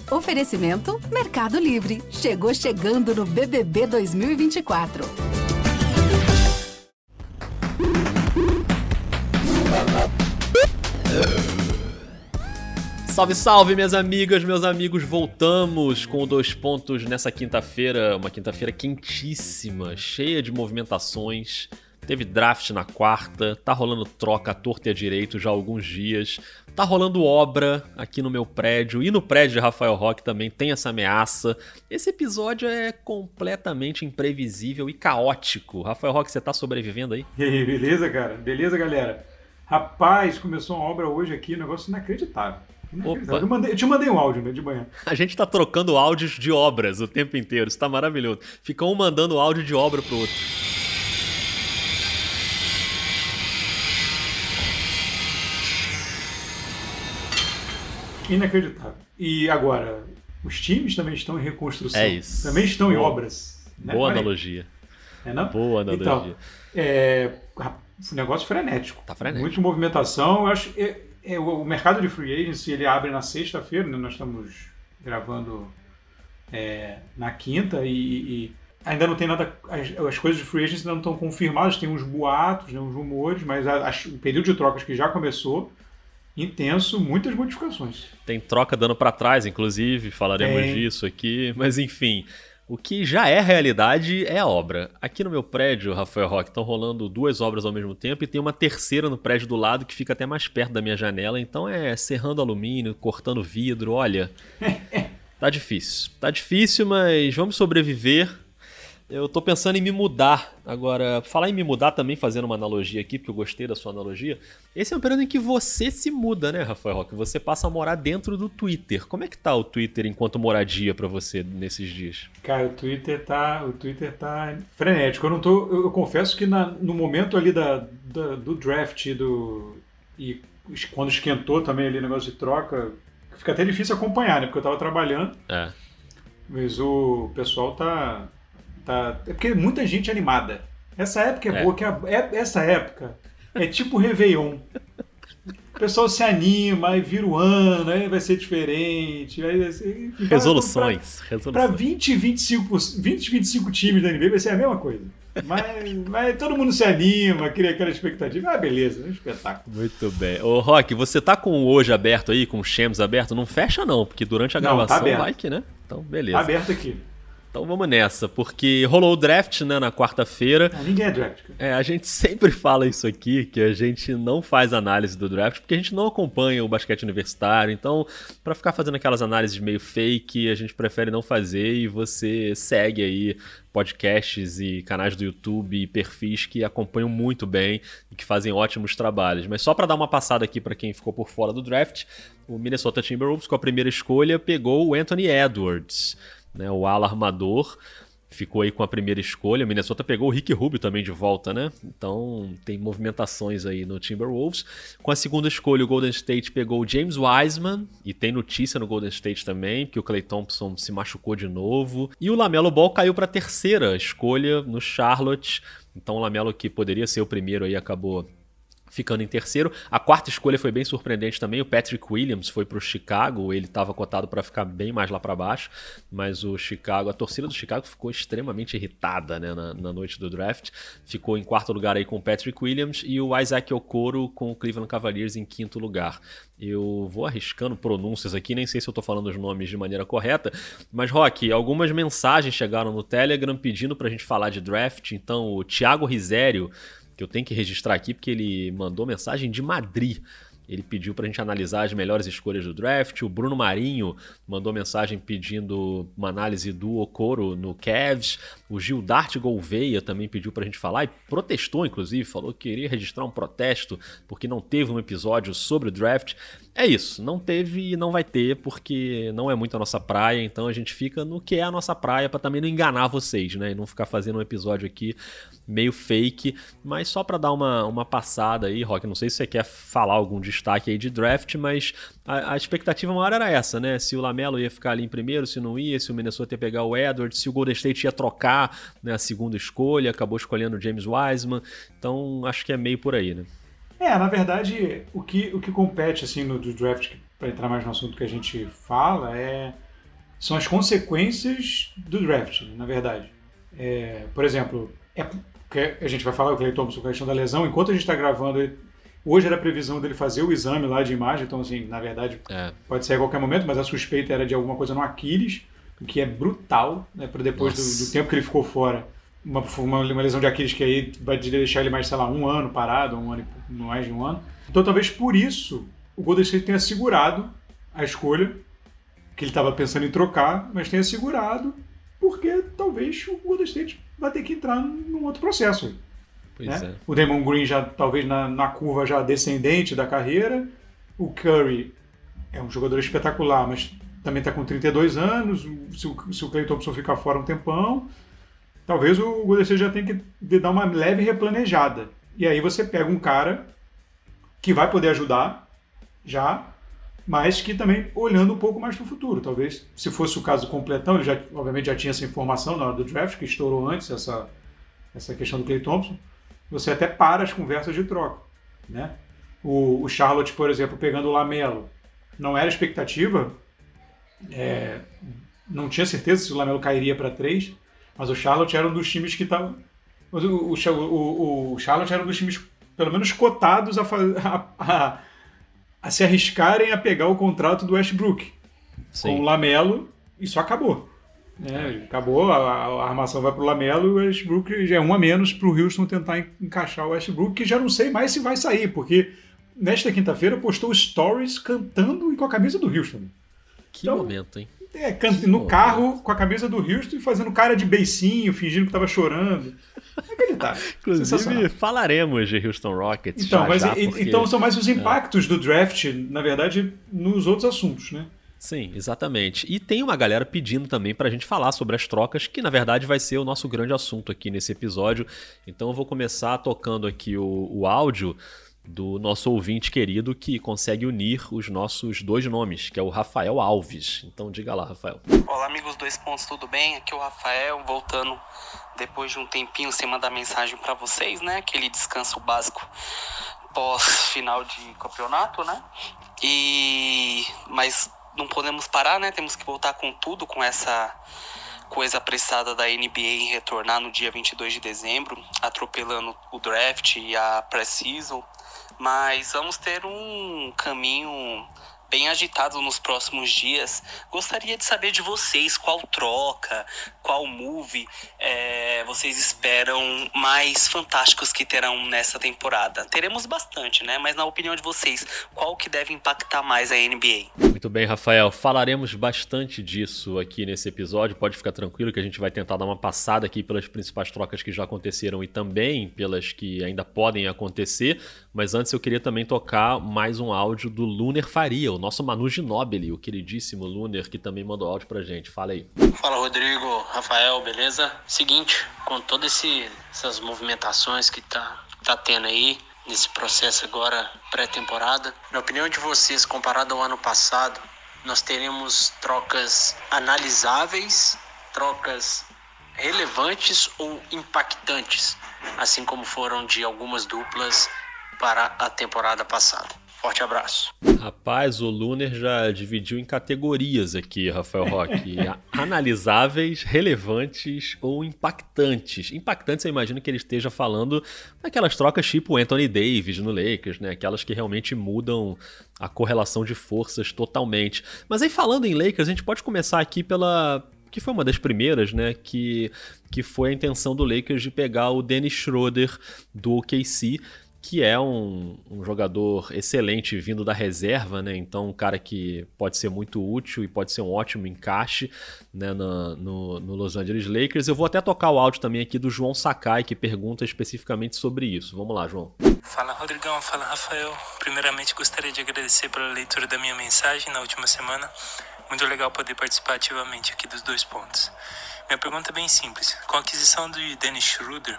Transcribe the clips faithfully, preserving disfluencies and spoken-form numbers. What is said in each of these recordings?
Oferecimento Mercado Livre. Chegou chegando no B B B dois mil e vinte e quatro. Salve, salve, minhas amigas, meus amigos. Voltamos com Dois Pontos nessa quinta-feira. Uma quinta-feira quentíssima, cheia de movimentações. Teve draft na quarta, tá rolando troca à torta e à direito já há alguns dias. Tá rolando obra aqui no meu prédio e no prédio de Rafael Roque também tem essa ameaça. Esse episódio é completamente imprevisível e caótico. Rafael Roque, você tá sobrevivendo aí? E aí, beleza, cara? Beleza, galera? Rapaz, começou uma obra hoje aqui, um negócio inacreditável. inacreditável. Eu, mandei, eu te mandei um áudio, né, de manhã. A gente tá trocando áudios de obras o tempo inteiro, isso tá maravilhoso. Fica um mandando áudio de obra pro outro. Inacreditável. E agora, os times também estão em reconstrução. É isso. Também estão Boa. em obras. Né? Boa analogia. É, não? Boa analogia. Então, é, um negócio frenético. Tá frenético. Muita movimentação. Eu acho que é, é, o mercado de free agency ele abre na sexta-feira, né? Nós estamos gravando é, na quinta e, e ainda não tem nada. As, as coisas de free agency ainda não estão confirmadas, tem uns boatos, né, uns rumores, mas a, a, o período de trocas que já começou. Intenso, muitas modificações. Tem troca dando pra trás, inclusive, falaremos Tem. disso aqui, mas enfim, o que já é realidade é a obra. Aqui no meu prédio, Rafael Roque, estão rolando duas obras ao mesmo tempo e tem uma terceira no prédio do lado que fica até mais perto da minha janela, então é serrando alumínio, cortando vidro, olha, tá difícil. Tá difícil, mas vamos sobreviver. Eu tô pensando em me mudar. Agora, falar em me mudar também, fazendo uma analogia aqui, porque eu gostei da sua analogia. Esse é um período em que você se muda, né, Rafael Roque? Você passa a morar dentro do Twitter. Como é que tá o Twitter enquanto moradia pra você nesses dias? Cara, o Twitter tá, o Twitter tá frenético. Eu não tô, eu, eu confesso que na, no momento ali da, da, do draft do, e quando esquentou também ali o negócio de troca, fica até difícil acompanhar, né? Porque eu tava trabalhando. É. Mas o pessoal tá... Tá, é porque muita gente animada. Essa época é, É. boa, que a, é, essa época é tipo Réveillon. O pessoal se anima, aí vira o ano, aí vai ser diferente. Aí vai ser, enfim, Resoluções. Para vinte, vinte e cinco, vinte, vinte e cinco times da N B A vai ser a mesma coisa. Mas, mas todo mundo se anima, cria aquela expectativa. Ah, beleza, é um espetáculo. Muito bem. Ô, Roque, você tá com o hoje aberto aí, com o Shams aberto? Não fecha não, porque durante a Não, tá gravação aberto. vai que, né? Então, beleza. Tá aberto aqui. Então vamos nessa, porque rolou o draft, né, na quarta-feira. Ah, ninguém é draft. Cara. É, a gente sempre fala isso aqui, que a gente não faz análise do draft, porque a gente não acompanha o basquete universitário. Então, para ficar fazendo aquelas análises meio fake, a gente prefere não fazer e você segue aí podcasts e canais do YouTube e perfis que acompanham muito bem e que fazem ótimos trabalhos. Mas só para dar uma passada aqui para quem ficou por fora do draft, o Minnesota Timberwolves, com a primeira escolha, pegou o Anthony Edwards, né, o ala armador, ficou aí com a primeira escolha. Minnesota pegou o Ricky Rubio também de volta, né? Então tem movimentações aí no Timberwolves. Com a segunda escolha, o Golden State pegou o James Wiseman, e tem notícia no Golden State também, que o Klay Thompson se machucou de novo. E o LaMelo Ball caiu para a terceira escolha no Charlotte. Então o LaMelo, que poderia ser o primeiro, aí acabou ficando em terceiro. A quarta escolha foi bem surpreendente também. O Patrick Williams foi para o Chicago. Ele estava cotado para ficar bem mais lá para baixo, mas o Chicago, a torcida do Chicago ficou extremamente irritada, né, na, na noite do draft. Ficou em quarto lugar aí com o Patrick Williams e o Isaac Okoro com o Cleveland Cavaliers em quinto lugar. Eu vou arriscando pronúncias aqui, nem sei se eu estou falando os nomes de maneira correta, mas, Roque, algumas mensagens chegaram no Telegram pedindo para a gente falar de draft. Então, o Thiago Risério, que eu tenho que registrar aqui porque ele mandou mensagem de Madrid. Ele pediu para a gente analisar as melhores escolhas do draft. O Bruno Marinho mandou mensagem pedindo uma análise do Okoro no Cavs. O Gildart Gouveia também pediu para a gente falar e protestou, inclusive. Falou que queria registrar um protesto porque não teve um episódio sobre o draft. É isso, não teve e não vai ter porque não é muito a nossa praia. Então a gente fica no que é a nossa praia para também não enganar vocês, né? E não ficar fazendo um episódio aqui meio fake. Mas só para dar uma, uma passada aí, Roque, não sei se você quer falar algum destaque aí de draft, mas a, a expectativa maior era essa, né? Se o LaMelo ia ficar ali em primeiro, se não ia, se o Minnesota ia pegar o Edwards, se o Golden State ia trocar, né, a segunda escolha, acabou escolhendo o James Wiseman. Então acho que é meio por aí, né? É, na verdade, o que, o que compete assim no do draft, para entrar mais no assunto que a gente fala, é são as consequências do draft, na verdade. É, por exemplo, é, a gente vai falar o Klay Thompson com a questão da lesão, enquanto a gente está gravando, hoje era a previsão dele fazer o exame lá de imagem, então assim, na verdade, é. pode ser a qualquer momento, mas a suspeita era de alguma coisa no Aquiles, o que é brutal, né, para depois do, do tempo que ele ficou fora, uma, uma, uma lesão de Aquiles que aí vai deixar ele mais, sei lá, um ano parado, um ano e mais de um ano. Então talvez por isso o Golden State tenha segurado a escolha, que ele estava pensando em trocar, mas tenha segurado, porque talvez o Golden State vai ter que entrar num outro processo. Pois né? é. O Draymond Green já talvez na, na curva já descendente da carreira, o Curry é um jogador espetacular, mas também está com trinta e dois anos, se o, se o Klay Thompson ficar fora um tempão, talvez o Golden State já tenha que dar uma leve replanejada. E aí você pega um cara que vai poder ajudar já, mas que também olhando um pouco mais para o futuro. Talvez, se fosse o caso do completão, ele já, obviamente já tinha essa informação na hora do draft, que estourou antes essa, essa questão do Klay Thompson, você até para as conversas de troca. Né? O, o Charlotte, por exemplo, pegando o Lamelo, não era expectativa, é, não tinha certeza se o Lamelo cairia para três, mas o Charlotte era um dos times que estava... O, o, o, o Charlotte era um dos times, pelo menos, cotados a, a, a a se arriscarem a pegar o contrato do Westbrook. Sim. Com o Lamelo, isso acabou. É, acabou, a, a armação vai para o Lamelo e o Westbrook já é um a menos para o Houston tentar encaixar o Westbrook, que já não sei mais se vai sair, porque nesta quinta-feira postou stories cantando e com a camisa do Houston. Que então, momento, hein? É, canta, no momento. Carro com a camisa do Houston e fazendo cara de beicinho, fingindo que estava chorando. É que ele tá. Inclusive, falaremos de Houston Rockets. Então, já, mas já, e, porque... então são mais os impactos é. do draft, na verdade, nos outros assuntos, né? Sim, exatamente. E tem uma galera pedindo também pra gente falar sobre as trocas, que na verdade vai ser o nosso grande assunto aqui nesse episódio. Então eu vou começar tocando aqui o, o áudio do nosso ouvinte querido que consegue unir os nossos dois nomes, que é o Rafael Alves. Então diga lá, Rafael. Olá, amigos Dois Pontos, tudo bem? Aqui é o Rafael, voltando depois de um tempinho sem mandar mensagem para vocês, né? Aquele descanso básico pós-final de campeonato, né? E... Mas não podemos parar, né? Temos que voltar com tudo, com essa coisa apressada da N B A em retornar no dia vinte e dois de dezembro, atropelando o draft e a pré-season. Mas vamos ter um caminho bem agitado nos próximos dias. Gostaria de saber de vocês qual troca, qual move é, vocês esperam mais fantásticos que terão nessa temporada. Teremos bastante, né? Mas na opinião de vocês, qual que deve impactar mais a N B A? Muito bem, Rafael. Falaremos bastante disso aqui nesse episódio. Pode ficar tranquilo que a gente vai tentar dar uma passada aqui pelas principais trocas que já aconteceram e também pelas que ainda podem acontecer. Mas antes eu queria também tocar mais um áudio do Luner Faria, o nosso Manu Ginóbili, o queridíssimo Luner, que também mandou áudio pra gente. Fala aí. Fala, Rodrigo, Rafael, beleza? Seguinte, com todas essas movimentações que tá, tá tendo aí, nesse processo agora pré-temporada, na opinião de vocês, comparado ao ano passado, nós teremos trocas analisáveis, trocas relevantes ou impactantes, assim como foram de algumas duplas para a temporada passada. Forte abraço. Rapaz, o Luner já dividiu em categorias aqui, Rafael Roque. Analisáveis, relevantes ou impactantes. Impactantes, eu imagino que ele esteja falando daquelas trocas tipo Anthony Davis no Lakers, né? Aquelas que realmente mudam a correlação de forças totalmente. Mas aí, falando em Lakers, a gente pode começar aqui pela... que foi uma das primeiras, né, que, que foi a intenção do Lakers de pegar o Dennis Schroeder do O K C, que é um, um jogador excelente vindo da reserva, né? Então um cara que pode ser muito útil e pode ser um ótimo encaixe, né, no, no, no Los Angeles Lakers. Eu vou até tocar o áudio também aqui do João Sakai, que pergunta especificamente sobre isso. Vamos lá, João. Fala, Rodrigão. Fala, Rafael. Primeiramente, gostaria de agradecer pela leitura da minha mensagem na última semana. Muito legal poder participar ativamente aqui dos Dois Pontos. Minha pergunta é bem simples. Com a aquisição de Dennis Schroeder,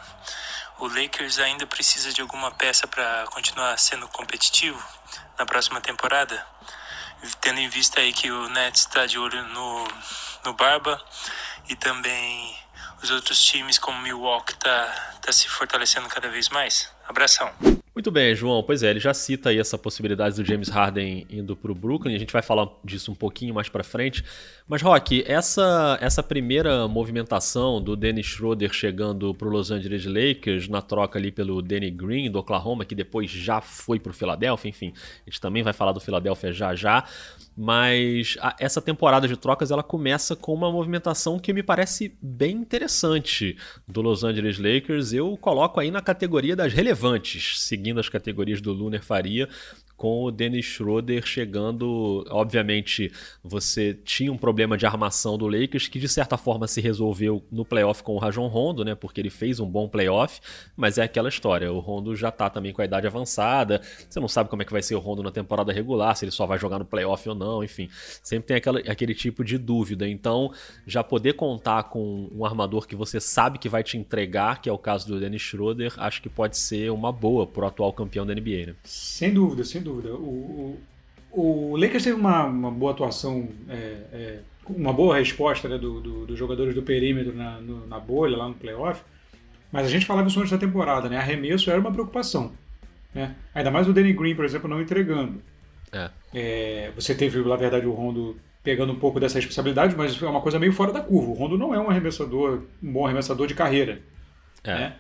o Lakers ainda precisa de alguma peça para continuar sendo competitivo na próxima temporada? Tendo em vista aí que o Nets está de olho no, no Barba e também os outros times como o Milwaukee tá, tá se fortalecendo cada vez mais. Abração. Muito bem, João. Pois é, ele já cita aí essa possibilidade do James Harden indo para o Brooklyn. A gente vai falar disso um pouquinho mais para frente. Mas, Rock, essa, essa primeira movimentação do Dennis Schroeder chegando para o Los Angeles Lakers na troca ali pelo Danny Green do Oklahoma, que depois já foi para o Philadelphia, enfim, a gente também vai falar do Philadelphia já já. Mas a, essa temporada de trocas ela começa com uma movimentação que me parece bem interessante do Los Angeles Lakers. Eu coloco aí na categoria das relevantes, seguindo as categorias do Luner Faria, com o Dennis Schroeder chegando. Obviamente, você tinha um problema de armação do Lakers que, de certa forma, se resolveu no playoff com o Rajon Rondo, né? Porque ele fez um bom playoff, mas é aquela história. O Rondo já tá também com a idade avançada, você não sabe como é que vai ser o Rondo na temporada regular, se ele só vai jogar no playoff ou não, enfim. Sempre tem aquela, aquele tipo de dúvida. Então, já poder contar com um armador que você sabe que vai te entregar, que é o caso do Dennis Schroeder, acho que pode ser uma boa pro atual campeão da N B A, né? Sem dúvida, sem dúvida. O, o, o Lakers teve uma, uma boa atuação, é, é, uma boa resposta, né, do, do, dos jogadores do perímetro na, no, na bolha, lá no playoff, mas a gente falava isso antes da temporada, né? Arremesso era uma preocupação, né? Ainda mais o Danny Green, por exemplo, não entregando. É. É, você teve, na verdade, o Rondo pegando um pouco dessa responsabilidade, mas é uma coisa meio fora da curva. O Rondo não é um arremessador, um bom arremessador de carreira. É. Né?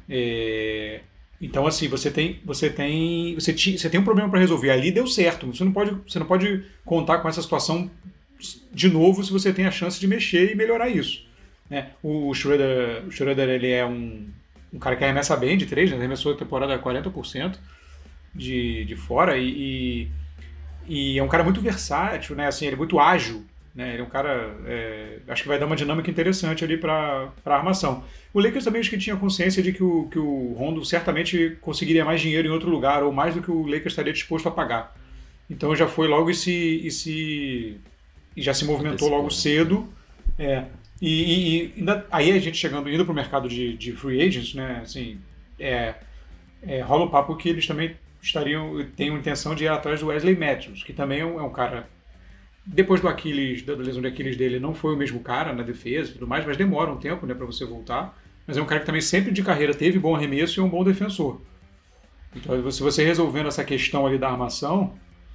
É, então, assim, você tem, você tem, você ti, você tem um problema para resolver. Ali deu certo. Você não pode, você não pode contar com essa situação de novo se você tem a chance de mexer e melhorar isso. Né? O Schroeder, o Schroeder ele é um, um cara que arremessa bem de três, né? Arremessou a temporada quarenta por cento de, de fora e, e, e é um cara muito versátil, né? Assim, ele é muito ágil. Né? Ele é um cara, é, acho que vai dar uma dinâmica interessante ali para a armação. O Lakers também acho que tinha consciência de que o, que o Rondo certamente conseguiria mais dinheiro em outro lugar, ou mais do que o Lakers estaria disposto a pagar. Então já foi logo e se, e se e já se movimentou logo cedo. É, e, e, e ainda, aí a gente chegando, indo para o mercado de, de free agents, né? Assim, é, é, rola o papo que eles também estariam, têm a intenção de ir atrás do Wesley Matthews, que também é um, é um cara. Depois do Aquiles, da lesão de Aquiles dele, não foi o mesmo cara na defesa e tudo mais, mas demora um tempo, né, para você voltar. Mas é um cara que também sempre de carreira teve bom arremesso e é um bom defensor. Então, se você resolvendo essa questão ali da armação,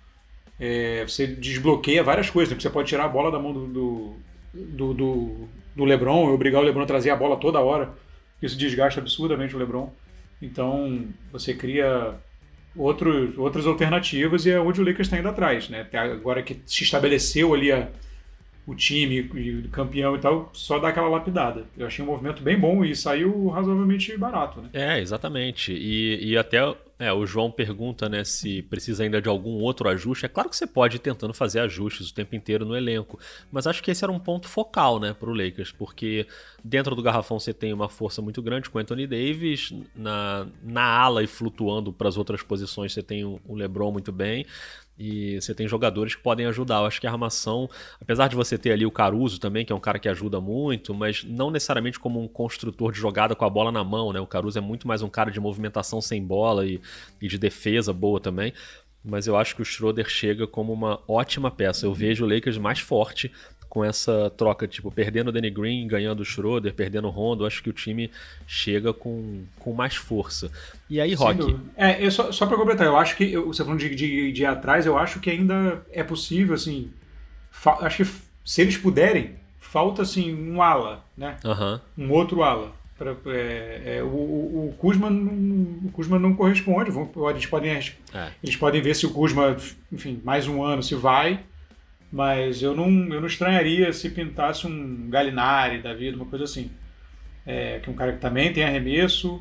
é, você desbloqueia várias coisas. Né? Você pode tirar a bola da mão do, do, do, do, do LeBron e obrigar o LeBron a trazer a bola toda hora. Isso desgasta absurdamente o LeBron. Então, você cria Outros, outras alternativas e é onde o Lakers está indo atrás, né? Até agora que se estabeleceu ali a, o time e o campeão e tal, só dá aquela lapidada. Eu achei um movimento bem bom e saiu razoavelmente barato, né? É, exatamente. E, e até é, o João pergunta, né, se precisa ainda de algum outro ajuste. É claro que você pode ir tentando fazer ajustes o tempo inteiro no elenco, mas acho que esse era um ponto focal, né, para o Lakers, porque dentro do garrafão você tem uma força muito grande com o Anthony Davis, na, na ala e flutuando para as outras posições você tem o LeBron muito bem, e você tem jogadores que podem ajudar. Eu acho que a armação, apesar de você ter ali o Caruso também, que é um cara que ajuda muito, mas não necessariamente como um construtor de jogada com a bola na mão, né? O Caruso é muito mais um cara de movimentação sem bola e, e de defesa boa também. Mas eu acho que o Schroeder chega como uma ótima peça. Eu vejo o Lakers mais forte com essa troca, tipo, perdendo o Danny Green, ganhando o Schroeder, perdendo o Rondo. Acho que o time chega com, com mais força. E aí, Rock? É, eu só, só para completar, eu acho que, eu, você falando de, de, de ir atrás, eu acho que ainda é possível, assim, fa, acho que se eles puderem, falta, assim, um ala, né? Uhum. Um outro ala. Pra, é, é, o, o, Kuzma não, o Kuzma não corresponde. Vão, eles, podem, é. eles podem ver se o Kuzma, enfim, mais um ano se vai, mas eu não, eu não estranharia se pintasse um Gallinari da vida, uma coisa assim. É, que é um cara que também tem arremesso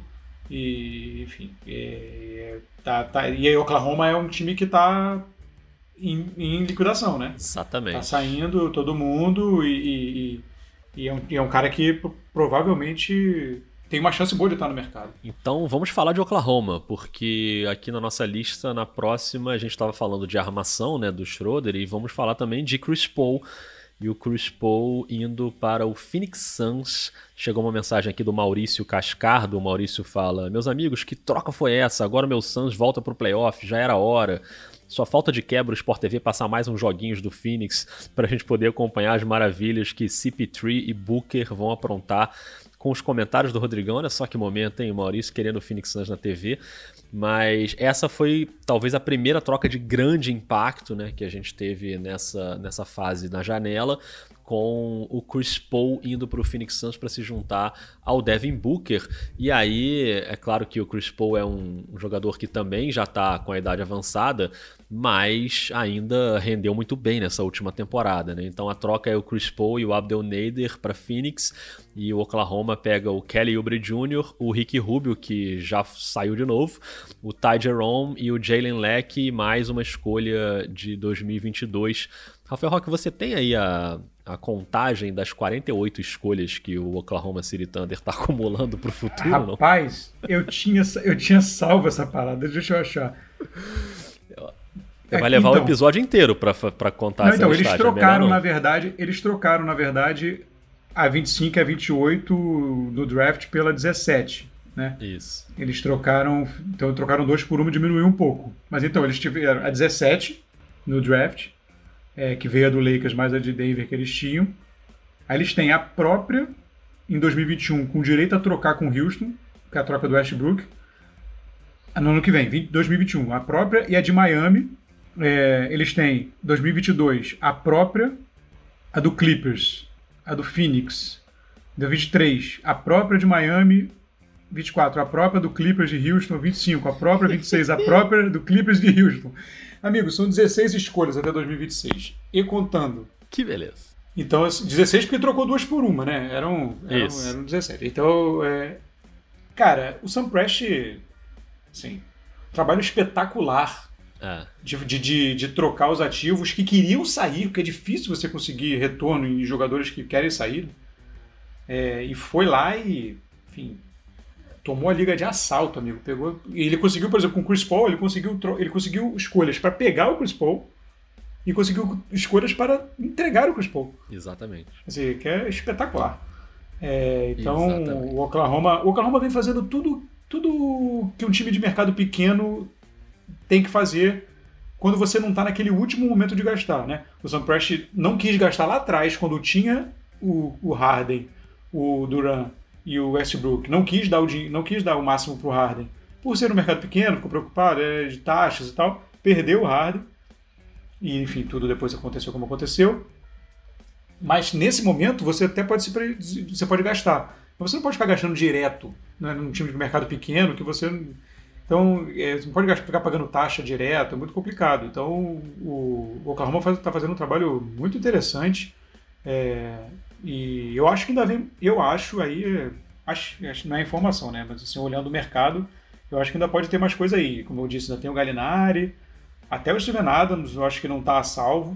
e, enfim, é, tá, tá, e aí Oklahoma é um time que está em, em liquidação, né? Exatamente. Tá saindo todo mundo e, e, e, é, um, e é um cara que provavelmente tem uma chance boa de estar no mercado. Então vamos falar de Oklahoma, porque aqui na nossa lista, na próxima, a gente estava falando de armação, né, do Schroeder, e vamos falar também de Chris Paul. E o Chris Paul indo para o Phoenix Suns. Chegou uma mensagem aqui do Maurício Cascardo. O Maurício fala: meus amigos, que troca foi essa? Agora meu Suns volta para o playoff, já era hora. Só falta de quebra o Sport T V passar mais uns joguinhos do Phoenix para a gente poder acompanhar as maravilhas que C P três e Booker vão aprontar. Com os comentários do Rodrigão, olha só que momento, hein? O Maurício querendo o Phoenix Suns na T V. Mas essa foi talvez a primeira troca de grande impacto, né, que a gente teve nessa, nessa fase na janela, com o Chris Paul indo para o Phoenix Suns para se juntar ao Devin Booker. E aí, é claro que o Chris Paul é um, um jogador que também já está com a idade avançada, mas ainda rendeu muito bem nessa última temporada, né? Então a troca é o Chris Paul e o Abdel Nader para Phoenix, e o Oklahoma pega o Kelly Oubre Júnior, o Ricky Rubio, que já saiu de novo, o Ty Jerome e o Jalen Leck, mais uma escolha de dois mil e vinte e dois. Rafael Roque, você tem aí a, a contagem das quarenta e oito escolhas que o Oklahoma City Thunder está acumulando para o futuro? Rapaz, não? eu tinha, eu tinha salvo essa parada, deixa eu achar. Você vai levar então, o episódio inteiro para contar não, essa então, eles listagem. trocaram, é na verdade, eles trocaram, na verdade, a vinte e cinco e a vinte e oito do draft pela dezessete, né? Isso. Eles trocaram, então trocaram dois por uma e diminuiu um pouco. Mas então, eles tiveram a dezessete no draft, é, que veio a do Lakers mais a de Denver que eles tinham. Aí eles têm a própria, em dois mil e vinte e um, com direito a trocar com Houston, que é a troca do Westbrook. No ano que vem, dois mil e vinte e um, a própria, e a de Miami. É, eles têm dois mil e vinte e dois a própria, a do Clippers, a do Phoenix, da vinte e três a própria de Miami, vinte e quatro a própria do Clippers de Houston, vinte e cinco a própria, vinte e seis a própria do Clippers de Houston. Amigos, são dezesseis escolhas até dois mil e vinte e seis, e contando. Que beleza. Então, dezesseis porque trocou duas por uma, né? Eram, eram, eram dezessete. Então, é... cara, o Sam Presti, assim, trabalho espetacular. Ah. De, de, de trocar os ativos que queriam sair, porque é difícil você conseguir retorno em jogadores que querem sair. É, e foi lá e, enfim, tomou a liga de assalto, amigo. Pegou, e ele conseguiu, por exemplo, com o Chris Paul, ele conseguiu, ele conseguiu escolhas para pegar o Chris Paul e conseguiu escolhas para entregar o Chris Paul. Exatamente. Assim, que é espetacular. É, então, Exatamente. o Oklahoma, o Oklahoma vem fazendo tudo, tudo que um time de mercado pequeno tem que fazer quando você não está naquele último momento de gastar, né? O Sam Presti não quis gastar lá atrás, quando tinha o, o Harden, o Durant e o Westbrook. Não quis dar o, não quis dar o máximo para o Harden. Por ser um mercado pequeno, ficou preocupado é, de taxas e tal. Perdeu o Harden. E, enfim, tudo depois aconteceu como aconteceu. Mas, nesse momento, você até pode, se, você pode gastar. Mas você não pode ficar gastando direto, né, num time de mercado pequeno que você... Então, é, você não pode ficar pagando taxa direto, é muito complicado. Então, o, o Oklahoma está faz, fazendo um trabalho muito interessante. É, e eu acho que ainda vem... Eu acho aí... Acho, acho não é informação, né? Mas assim, olhando o mercado, eu acho que ainda pode ter mais coisa aí. Como eu disse, ainda tem o Gallinari, até o Steven Adams, eu acho que não está a salvo.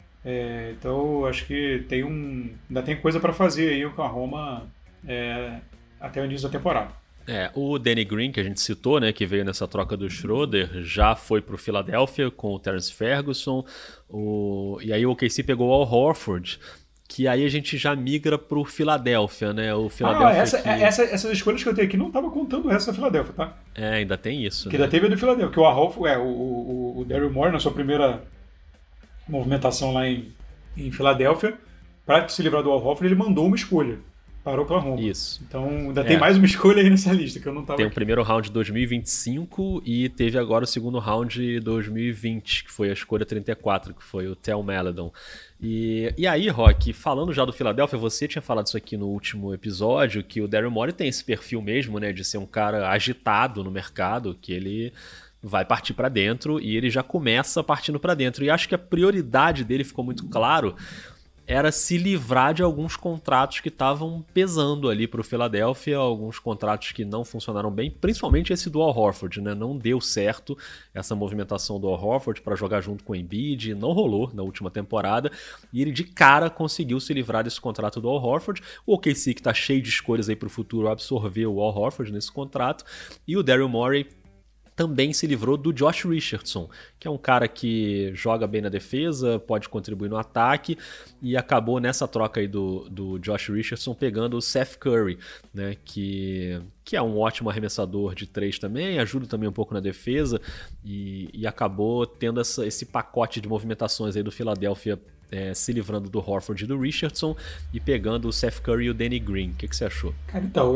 É, então, eu acho que tem um, ainda tem coisa para fazer aí o Oklahoma é, até o início da temporada. É, o Danny Green, que a gente citou, né, que veio nessa troca do Schroeder, já foi para o Philadelphia com o Terence Ferguson, o... e aí o O K C pegou o Al Horford, que aí a gente já migra para o Philadelphia, né? O Philadelphia ah, essa, que... essa, essas escolhas que eu tenho aqui não estava contando essa da Philadelphia, tá? É, ainda tem isso. Que né? ainda teve a do Philadelphia, que o Al Horford, é, o, o, o Daryl Morey, na sua primeira movimentação lá em, em Filadélfia, para se livrar do Al Horford, ele mandou uma escolha para o Oklahoma. Isso. Então ainda é. tem mais uma escolha aí nessa lista que eu não estava. Tem aqui. o primeiro round de dois mil e vinte e cinco e teve agora o segundo round de dois mil e vinte, que foi a escolha trinta e quatro, que foi o Theo Maledon. E, e aí, Rock, falando já do Philadelphia, você tinha falado isso aqui no último episódio, que o Daryl Morey tem esse perfil mesmo, né, de ser um cara agitado no mercado, que ele vai partir para dentro e ele já começa partindo para dentro. E acho que a prioridade dele ficou muito claro, era se livrar de alguns contratos que estavam pesando ali para o Philadelphia, alguns contratos que não funcionaram bem, principalmente esse do Al Horford, né? Não deu certo essa movimentação do Al Horford para jogar junto com o Embiid, não rolou na última temporada, e ele de cara conseguiu se livrar desse contrato do Al Horford. O O K C, que está cheio de escolhas aí para o futuro, absorveu o Al Horford nesse contrato, e o Daryl Morey também se livrou do Josh Richardson, que é um cara que joga bem na defesa, pode contribuir no ataque, e acabou nessa troca aí do, do Josh Richardson pegando o Seth Curry, né, que, que é um ótimo arremessador de três também, ajuda também um pouco na defesa, e, e acabou tendo essa, esse pacote de movimentações aí do Philadelphia, é, se livrando do Horford e do Richardson, e pegando o Seth Curry e o Danny Green. O que, que você achou? Cara, então, eu...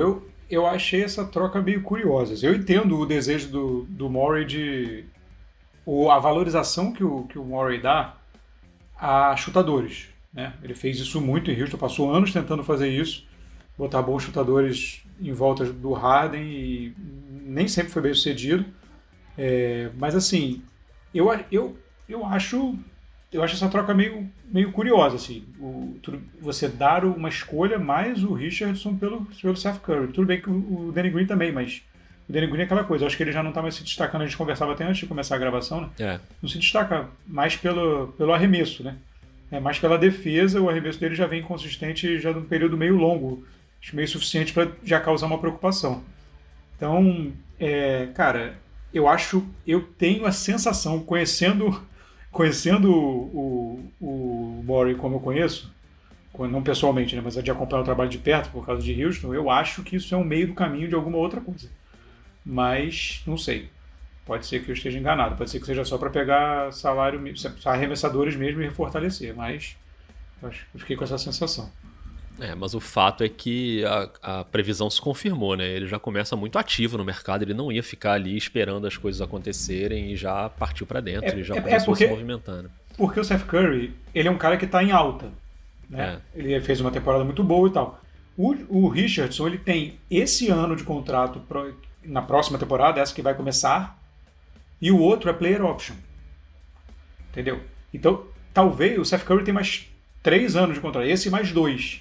eu achei essa troca meio curiosa. Eu entendo o desejo do, do Morey de... ou a valorização que o, que o Morey dá a chutadores, né? Ele fez isso muito em Houston, passou anos tentando fazer isso, botar bons chutadores em volta do Harden e nem sempre foi bem sucedido. É, mas assim, eu, eu, eu acho eu acho essa troca meio, meio curiosa, assim. O, você dar uma escolha mais o Richardson pelo, pelo Seth Curry. Tudo bem que o, o Danny Green também, mas o Danny Green é aquela coisa. Eu acho que ele já não está mais se destacando. A gente conversava até antes de começar a gravação, né? É. Não se destaca mais pelo, pelo arremesso, né? É mais pela defesa. O arremesso dele já vem consistente já num período meio longo. Acho meio suficiente para já causar uma preocupação. Então, é, cara, eu acho, eu tenho a sensação, conhecendo... Conhecendo o, o, o Morey como eu conheço, não pessoalmente, né, mas de acompanhar o trabalho de perto por causa de Houston, eu acho que isso é um meio do caminho de alguma outra coisa. Mas, não sei. Pode ser que eu esteja enganado. Pode ser que seja só para pegar salário, arremessadores mesmo e fortalecer. Mas eu acho, eu fiquei com essa sensação. É, mas o fato é que a, a previsão se confirmou, né? Ele já começa muito ativo no mercado, ele não ia ficar ali esperando as coisas acontecerem e já partiu para dentro, é, ele já é, começou é porque, a se movimentando. Porque o Seth Curry, ele é um cara que está em alta, né? É. Ele fez uma temporada muito boa e tal. O, o Richardson, ele tem esse ano de contrato pro, na próxima temporada, essa que vai começar, e o outro é player option. Entendeu? Então, talvez o Seth Curry tem mais três anos de contrato, esse mais dois.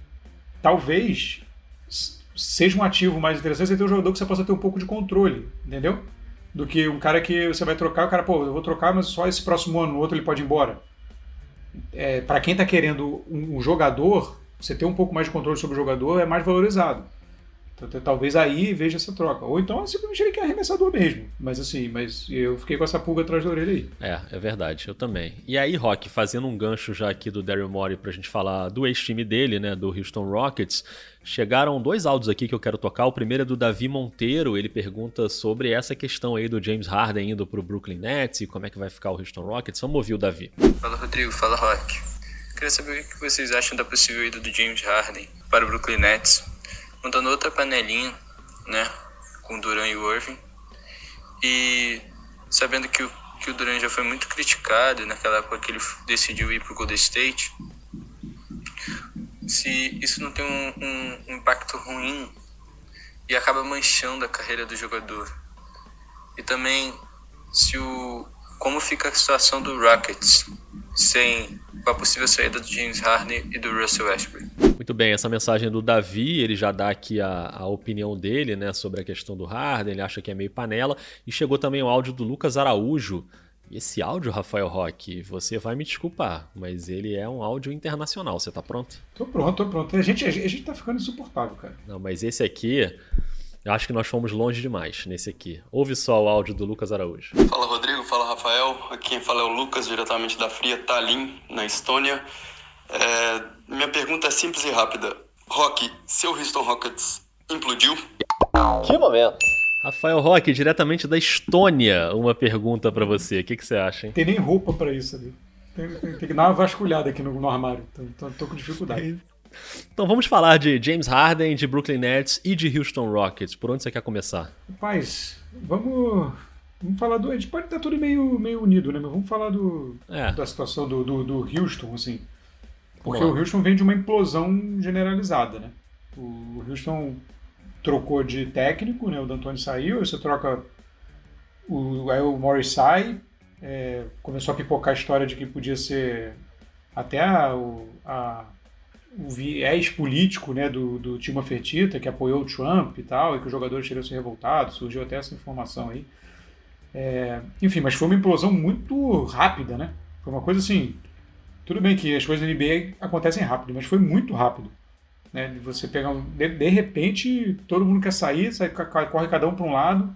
Talvez seja um ativo mais interessante você ter um jogador que você possa ter um pouco de controle, entendeu? Do que um cara que você vai trocar, o cara, pô, eu vou trocar, mas só esse próximo ano, no outro ele pode ir embora. É, para quem está querendo um, um jogador, você ter um pouco mais de controle sobre o jogador é mais valorizado. Então, talvez aí veja essa troca. Ou então simplesmente ele quer arremessador mesmo. Mas assim, mas eu fiquei com essa pulga atrás da orelha aí. É, é verdade, eu também. E aí, Rock, fazendo um gancho já aqui do Daryl Morey pra gente falar do ex-time dele, né, do Houston Rockets, chegaram dois áudios aqui que eu quero tocar. O primeiro é do Davi Monteiro, ele pergunta sobre essa questão aí do James Harden indo pro Brooklyn Nets e como é que vai ficar o Houston Rockets. Vamos ouvir o Davi. Fala, Rodrigo, fala, Rock. Queria saber o que vocês acham da possível ida do James Harden para o Brooklyn Nets. Montando outra panelinha, né, com o Durant e o Irving, e sabendo que o, que o Durant já foi muito criticado naquela época que ele decidiu ir para o Golden State, se isso não tem um, um, um impacto ruim e acaba manchando a carreira do jogador. E também se o, como fica a situação do Rockets sem a possível saída do James Harden e do Russell Westbrook. Muito bem, essa mensagem do Davi, ele já dá aqui a, a opinião dele, né, sobre a questão do Harden, ele acha que é meio panela, e chegou também o áudio do Lucas Araújo. E esse áudio, Rafael Roque, você vai me desculpar, mas ele é um áudio internacional, você tá pronto? Tô pronto, tô pronto. A gente, a gente tá ficando insuportável, cara. Não, mas esse aqui, eu acho que nós fomos longe demais nesse aqui. Ouve só o áudio do Lucas Araújo. Fala, Rodrigo, fala, Rafael. Aqui quem fala é o Lucas, diretamente da fria Tallinn, na Estônia. É, minha pergunta é simples e rápida. Rock, seu Houston Rockets implodiu? Que momento! Rafael Roque, diretamente da Estônia, uma pergunta pra você. O que, que você acha, hein? Tem nem roupa pra isso ali. Tem, tem, tem que dar uma vasculhada aqui no, no armário. Tô, tô com dificuldade. Então vamos falar de James Harden, de Brooklyn Nets e de Houston Rockets. Por onde você quer começar? Rapaz, vamos, vamos falar do... A gente pode estar tudo meio, meio unido, né? Mas vamos falar do, é. da situação do, do, do Houston, assim. Porque o Houston vem de uma implosão generalizada, né? O Houston trocou de técnico, né? O D'Antoni saiu, você troca... O, aí o Morris sai, é, começou a pipocar a história de que podia ser até a... a o viés político, né, do, do Timo Fertitta, que apoiou o Trump e tal, e que os jogadores teriam se revoltado, surgiu até essa informação aí. É, enfim, mas foi uma implosão muito rápida, né? Foi uma coisa assim... Tudo bem que as coisas na N B A acontecem rápido, mas foi muito rápido. Né? Você pega um, de, de repente, todo mundo quer sair, sai, corre cada um para um lado.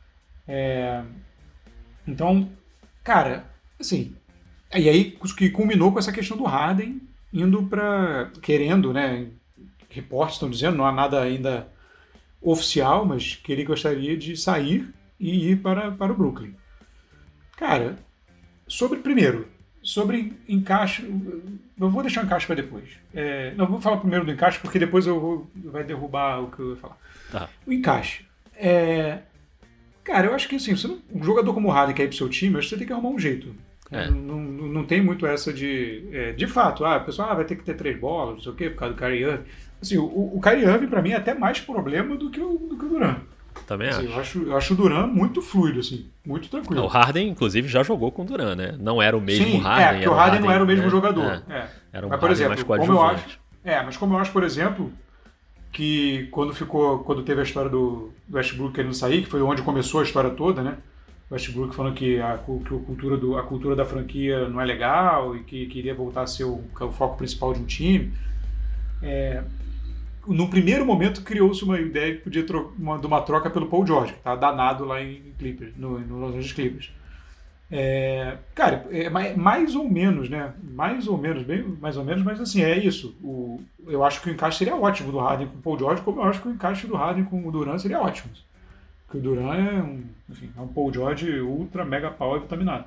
É, então, cara, assim... E aí que culminou com essa questão do Harden, indo para... querendo, né? Reportes estão dizendo, não há nada ainda oficial, mas que ele gostaria de sair e ir para, para o Brooklyn. Cara, sobre, primeiro, sobre encaixe, eu vou deixar o encaixe para depois. É, não, vou falar primeiro do encaixe, porque depois eu vou vai derrubar o que eu ia falar. Tá. O encaixe. É, cara, eu acho que assim, você não, um jogador como o Harden quer ir pro seu time, eu acho que você tem que arrumar um jeito. É. Não, não, não tem muito essa de... É, de fato, ah, o pessoal ah, vai ter que ter três bolas, não sei o quê, por causa do Kyrie Irving. Assim, o, o Kyrie Irving, pra mim, é até mais problema do que o, do que o Durant. Também assim, acho. Eu acho. Eu acho o Durant muito fluido, assim, muito tranquilo. O Harden, inclusive, já jogou com o Durant, né? Não era o mesmo Sim, Harden. é, porque o Harden, não era o mesmo né? jogador. É. É. Era um mas, por Harden exemplo, mais como eu coadjuvante. acho, é, mas como eu acho, por exemplo, que quando ficou, quando teve a história do, do Westbrook querendo sair, que foi onde começou a história toda, né? O Westbrook falando que a, que a, cultura, do, a cultura da franquia não é legal e que queria voltar a ser o, o foco principal de um time. É, no primeiro momento criou-se uma ideia que podia tro- uma, de uma troca pelo Paul George, que tá danado lá em Clippers, no, no Los Angeles Clippers. É, cara, é mais, mais ou menos, né? Mais ou menos, bem, mais ou menos, mas assim, é isso. O, eu acho que o encaixe seria ótimo do Harden com o Paul George, como eu acho que o encaixe do Harden com o Durant seria ótimo. Porque o Durant é um, enfim, é um Paul George ultra, mega power vitaminado.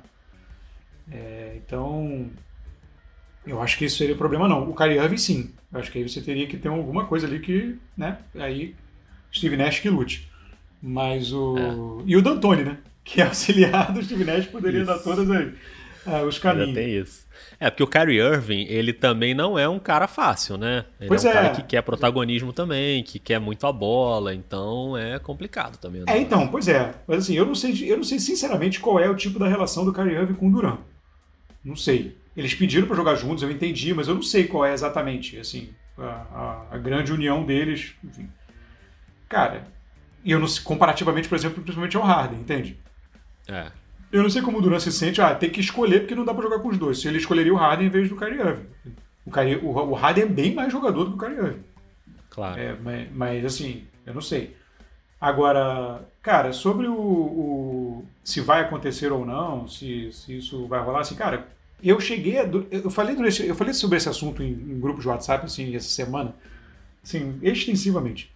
É, então, eu acho que isso seria problema não. O Kyrie Irving, sim. Eu acho que aí você teria que ter alguma coisa ali que, né, aí Steve Nash que lute. Mas o... É. E o D'Antoni, né? Que é auxiliar do Steve Nash, poderia isso. dar todos aí, uh, os caminhos. Ainda tem isso. É, porque o Kyrie Irving, ele também não é um cara fácil, né? Ele pois é um é. cara que quer protagonismo também, que quer muito a bola, então é complicado também. É, então, pois é. Mas assim, eu não sei, eu não sei sinceramente qual é o tipo da relação do Kyrie Irving com o Durant. Não sei. Eles pediram para jogar juntos, eu entendi, mas eu não sei qual é exatamente, assim, a, a, a grande união deles, enfim. Cara, e eu não sei, comparativamente, por exemplo, principalmente ao Harden, entende? É. Eu não sei como o Durant se sente, ah, tem que escolher porque não dá pra jogar com os dois. Se ele escolheria o Harden em vez do Kyrie Irving. O, Kyrie, o, o Harden é bem mais jogador do que o Kyrie Irving. Claro. É, mas, mas, assim, eu não sei. Agora, cara, sobre o, o se vai acontecer ou não, se, se isso vai rolar, assim, cara, eu cheguei, a, eu falei durante, eu falei sobre esse assunto em, em grupos de WhatsApp, assim, essa semana, assim, extensivamente.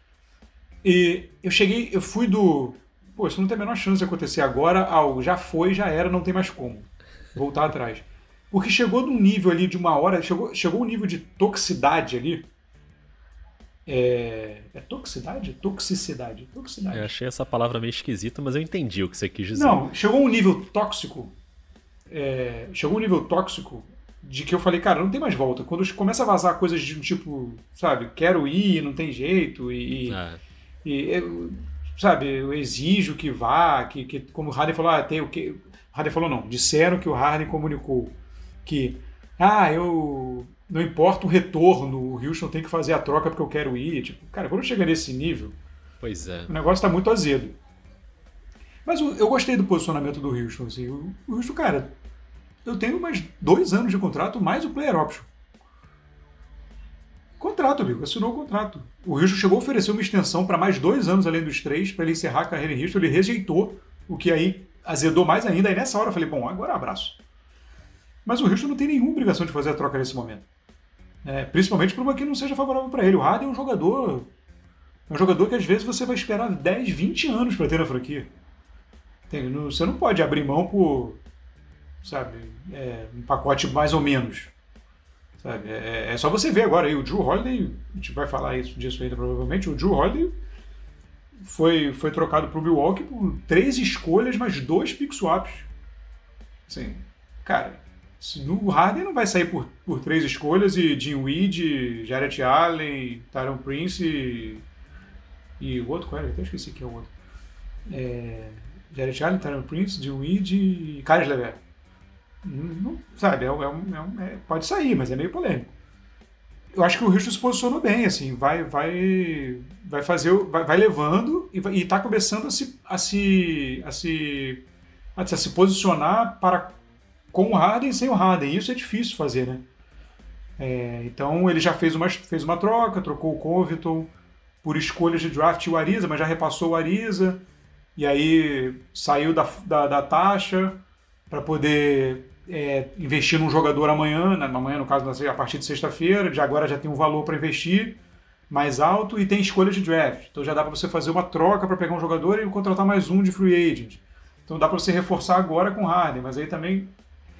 E eu cheguei, eu fui do... Pô, isso não tem a menor chance de acontecer agora, ao já foi, já era, não tem mais como voltar atrás. Porque chegou num nível ali de uma hora, chegou, chegou um nível de toxicidade ali. É, é toxicidade? Toxicidade. Toxicidade. Eu achei essa palavra meio esquisita, mas eu entendi o que você quis dizer. Não, chegou um nível tóxico. É, chegou um nível tóxico de que eu falei, cara, não tem mais volta. Quando começa a vazar coisas de um tipo, sabe, quero ir, não tem jeito, e. É. e eu, sabe, eu exijo que vá, que, que como o Harden falou, ah, tem o que. Harden falou não, disseram que o Harden comunicou que, ah, eu. Não importa o retorno, o Houston tem que fazer a troca porque eu quero ir. Tipo, cara, quando chega nesse nível, pois é. O negócio tá muito azedo. Mas eu, eu gostei do posicionamento do Houston. Assim, o, o Houston, cara, eu tenho mais dois anos de contrato, mais o player option. Contrato, amigo, assinou o contrato. O Houston chegou a oferecer uma extensão para mais dois anos além dos três, para ele encerrar a carreira em Houston. Ele rejeitou, o que aí azedou mais ainda. Aí nessa hora eu falei, bom, agora abraço. Mas o Houston não tem nenhuma obrigação de fazer a troca nesse momento. É, principalmente por uma que não seja favorável para ele. O Harden é um jogador. É um jogador que às vezes você vai esperar dez, vinte anos para ter na franquia. Entende? Você não pode abrir mão por, sabe, é, um pacote mais ou menos. Sabe? É, é só você ver agora aí, o Jrue Holiday, a gente vai falar isso, disso ainda provavelmente, o Jrue Holiday foi, foi trocado para o Milwaukee por três escolhas, mais dois pick swaps. Assim, cara, o Harden não vai sair por, por três escolhas e Jim Weed, Jarrett Allen, Tyron Prince e, e o outro, qual era? Eu até esqueci que é o outro. É, Jarrett Allen, Tyron Prince, Jim Weed e Caris LeVert. Não, sabe, é, é, é, é, pode sair, mas é meio polêmico. Eu acho que o Houston se posicionou bem, assim, vai, vai, vai fazer, vai, vai levando e, vai, e tá começando a se, a se, a se, a se posicionar para com o Harden e sem o Harden. Isso é difícil fazer, né? É, então ele já fez uma, fez uma troca, trocou o Covington por escolhas de draft e o Ariza, mas já repassou o Ariza e aí saiu da, da, da taxa para poder é, investir num jogador amanhã, né? Amanhã no caso a partir de sexta-feira, já agora já tem um valor para investir mais alto e tem escolha de draft. Então já dá para você fazer uma troca para pegar um jogador e contratar mais um de free agent. Então dá para você reforçar agora com o Harden, mas aí também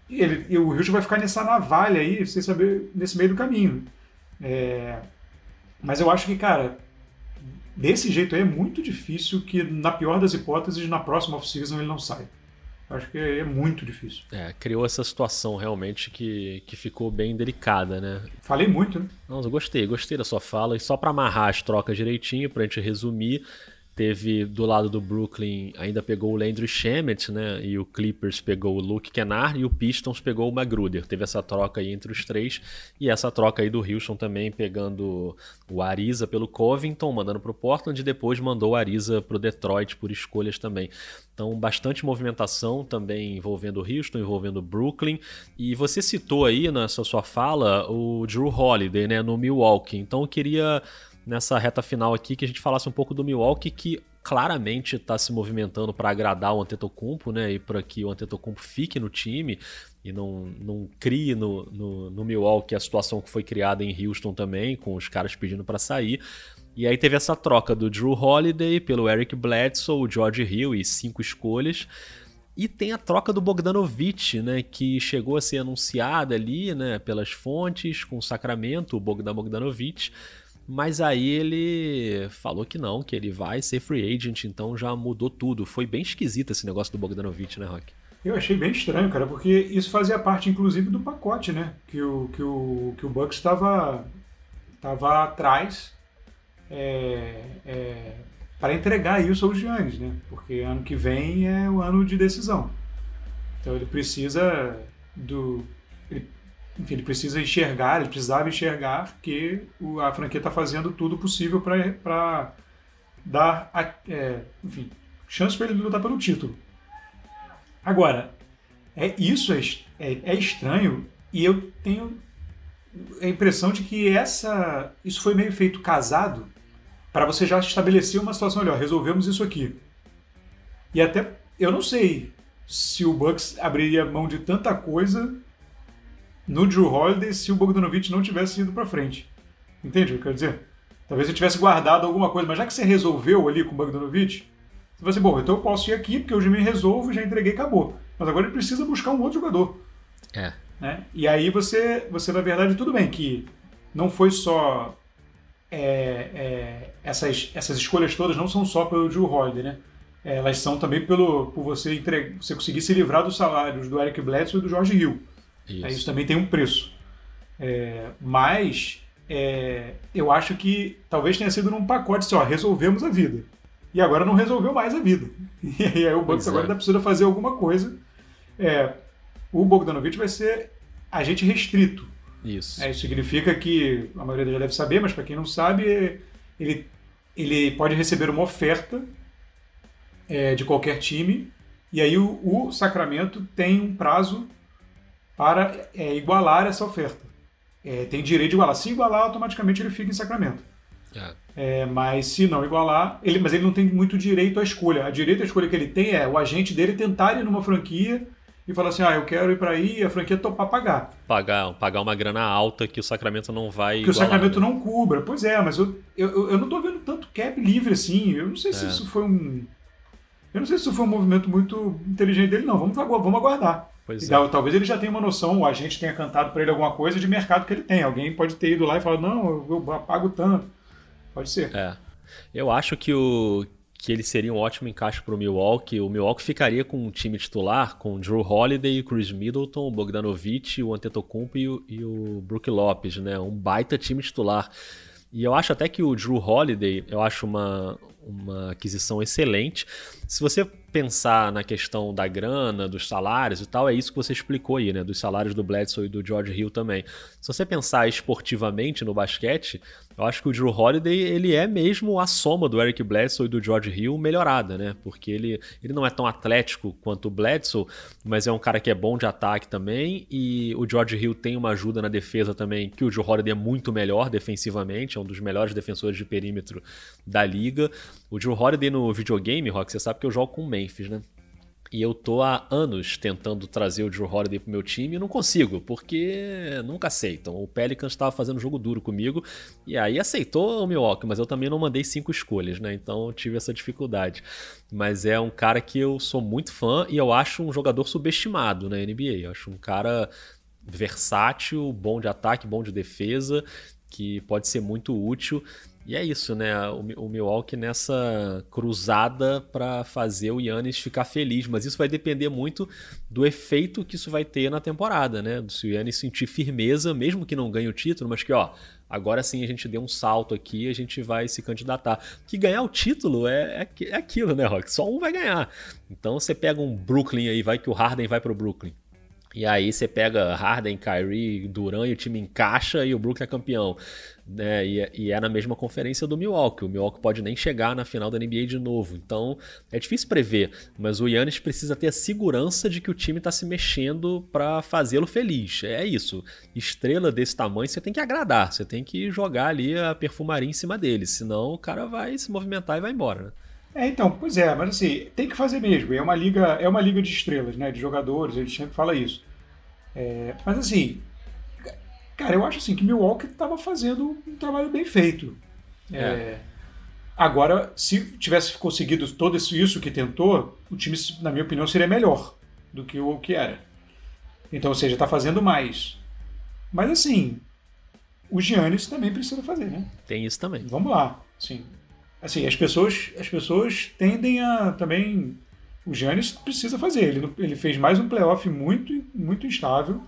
ele, e o Houston vai ficar nessa navalha aí, sem saber, nesse meio do caminho. É, mas eu acho que, cara, desse jeito aí é muito difícil que, na pior das hipóteses, na próxima off-season ele não saia. Eu acho que é muito difícil. É, criou essa situação realmente que, que ficou bem delicada, né? Falei muito, né? Não, eu gostei, gostei da sua fala. E só para amarrar as trocas direitinho, pra gente resumir, teve do lado do Brooklyn, ainda pegou o Landry Shamet, né? E o Clippers pegou o Luke Kennard e o Pistons pegou o Magruder. Teve essa troca aí entre os três. E essa troca aí do Houston também, pegando o Ariza pelo Covington, mandando pro Portland, e depois mandou o Ariza pro Detroit por escolhas também. Então, bastante movimentação também envolvendo o Houston, envolvendo o Brooklyn. E você citou aí na sua, sua fala o Jrue Holiday, né? No Milwaukee. Então, eu queria, nessa reta final aqui, que a gente falasse um pouco do Milwaukee, que claramente está se movimentando para agradar o Antetokounmpo, né, e para que o Antetokounmpo fique no time e não, não crie no, no, no Milwaukee a situação que foi criada em Houston também, com os caras pedindo para sair. E aí teve essa troca do Jrue Holiday pelo Eric Bledsoe, o George Hill e cinco escolhas. E tem a troca do Bogdanovic, né, que chegou a ser anunciada ali, né, pelas fontes, com o Sacramento, o Bogdan Bogdanovic. Mas aí ele falou que não, que ele vai ser free agent, então já mudou tudo. Foi bem esquisito esse negócio do Bogdanovic, né, Rock? Eu achei bem estranho, cara, porque isso fazia parte, inclusive, do pacote, né? Que o, que o, que o Bucks estava estava atrás é, é, para entregar isso aos Giannis, né? Porque ano que vem é o ano de decisão. Então ele precisa do... Ele, Enfim, ele precisa enxergar, ele precisava enxergar que o, a franquia está fazendo tudo possível para dar a, é, enfim, chance para ele lutar pelo título. Agora, é, isso é, é, é estranho e eu tenho a impressão de que essa, isso foi meio feito casado para você já estabelecer uma situação, olha, resolvemos isso aqui. E até, eu não sei se o Bucks abriria mão de tanta coisa no Jrue Holiday se o Bogdanovic não tivesse ido para frente. Entende o que eu quero dizer? Talvez ele tivesse guardado alguma coisa, mas já que você resolveu ali com o Bogdanovic, você vai assim, bom, então eu posso ir aqui, porque eu já me resolvo, já entreguei, acabou. Mas agora ele precisa buscar um outro jogador. É. Né? E aí você, você, na verdade, tudo bem que não foi só... É, é, essas, essas escolhas todas não são só pelo Jrue Holiday, né? Elas são também pelo, por você, entregar, você conseguir se livrar dos salários do Eric Bledsoe e do George Hill. Isso, isso também tem um preço. É, mas é, eu acho que talvez tenha sido num pacote assim, ó, resolvemos a vida. E agora não resolveu mais a vida. E aí o Bucks agora é. precisa fazer alguma coisa. É, o Bogdanovic vai ser agente restrito. Isso. É, isso significa que, a maioria já deve saber, mas para quem não sabe, ele, ele pode receber uma oferta é, de qualquer time, e aí o, o Sacramento tem um prazo para é, igualar essa oferta. É, tem direito de igualar. Se igualar, automaticamente ele fica em Sacramento. É. É, mas se não igualar, ele, mas ele não tem muito direito à escolha. A direito à escolha que ele tem é o agente dele tentar ir numa franquia e falar assim, ah, eu quero ir para aí e a franquia topar pagar. Pagar, pagar uma grana alta que o Sacramento não vai Que igualar, o Sacramento né? não cubra. Pois é, mas eu, eu, eu não tô vendo tanto cap livre assim. Eu não sei se é. isso foi um... Eu não sei se isso foi um movimento muito inteligente dele, não. Vamos, vamos aguardar. Pois então, é. Talvez ele já tenha uma noção, o agente tenha cantado para ele alguma coisa de mercado que ele tem. Alguém pode ter ido lá e falar, não, eu pago tanto. Pode ser. É. Eu acho que, o, que ele seria um ótimo encaixe para o Milwaukee. O Milwaukee ficaria com um time titular, com o Jrue Holiday, Chris Middleton, o Bogdanovic, o Antetokounmpo e o, e o Brook Lopes, né? Um baita time titular. E eu acho até que o Jrue Holiday, eu acho uma, uma aquisição excelente. Se você pensar na questão da grana, dos salários e tal, é isso que você explicou aí, né? Dos salários do Bledsoe e do George Hill também. Se você pensar esportivamente no basquete, eu acho que o Jrue Holiday, ele é mesmo a soma do Eric Bledsoe e do George Hill melhorada, né? Porque ele, ele não é tão atlético quanto o Bledsoe, mas é um cara que é bom de ataque também, e o George Hill tem uma ajuda na defesa também, que o Jrue Holiday é muito melhor defensivamente, é um dos melhores defensores de perímetro da liga. O Jrue Holiday no videogame, Rock, você sabe que eu jogo com o Memphis, né? E eu tô há anos tentando trazer o Drew Holiday pro meu time e não consigo, porque nunca aceitam. O Pelicans estava fazendo jogo duro comigo e aí aceitou o Milwaukee, mas eu também não mandei cinco escolhas, né? Então eu tive essa dificuldade. Mas é um cara que eu sou muito fã e eu acho um jogador subestimado na N B A. Eu acho um cara versátil, bom de ataque, bom de defesa, que pode ser muito útil. E é isso, né? O Milwaukee nessa cruzada para fazer o Giannis ficar feliz, mas isso vai depender muito do efeito que isso vai ter na temporada, né? Se o Giannis sentir firmeza, mesmo que não ganhe o título, mas que, ó, agora sim a gente deu um salto aqui, a gente vai se candidatar. Que ganhar o título é, é, é aquilo, né, Rock? Só um vai ganhar. Então você pega um Brooklyn aí, vai que o Harden vai pro Brooklyn. E aí você pega Harden, Kyrie, Durant e o time encaixa e o Brooklyn é campeão. Né? E, e é na mesma conferência do Milwaukee. O Milwaukee pode nem chegar na final da N B A de novo. Então é difícil prever, mas o Giannis precisa ter a segurança de que o time está se mexendo para fazê-lo feliz. É isso. Estrela desse tamanho você tem que agradar, você tem que jogar ali a perfumaria em cima dele, senão o cara vai se movimentar e vai embora, né? É, então, pois é, mas assim, tem que fazer mesmo. É uma liga, é uma liga de estrelas, né? De jogadores, a gente sempre fala isso. É, mas assim, cara, eu acho assim que Milwaukee estava fazendo um trabalho bem feito. É. É, agora, se tivesse conseguido todo isso que tentou, o time, na minha opinião, seria melhor do que o que era. Então, ou seja, está fazendo mais. Mas assim, o Giannis também precisa fazer, né? Tem isso também. Vamos lá, sim. Assim, as pessoas, as pessoas tendem a também... O Giannis precisa fazer. Ele, ele fez mais um playoff muito, muito instável.